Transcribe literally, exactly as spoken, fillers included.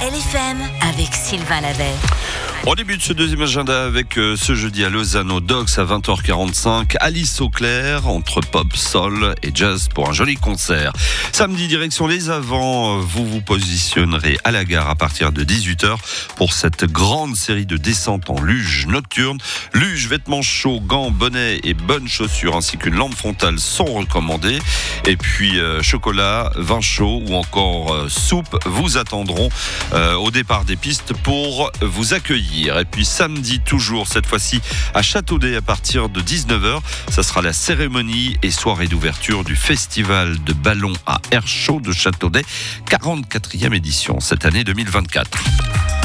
L F M avec Sylvain Lavet. On débute ce deuxième agenda avec euh, ce jeudi à Lausanne au Docks à vingt heures quarante-cinq. Alice Auclair entre pop, soul et jazz pour un joli concert. Samedi, direction Les Avants. Vous vous positionnerez à la gare à partir de dix-huit heures pour cette grande série de descentes en luge nocturne. Luge, vêtements chauds, gants, bonnets et bonnes chaussures ainsi qu'une lampe frontale sont recommandés. Et puis euh, chocolat, vin chaud ou encore euh, soupe vous attendront euh, au départ des pistes pour vous accueillir. Et puis samedi toujours, cette fois-ci à Châteaudet à partir de dix-neuf heures. Ça sera la cérémonie et soirée d'ouverture du festival de ballons à air chaud de Châteaudet, quarante-quatrième édition cette année deux mille vingt-quatre.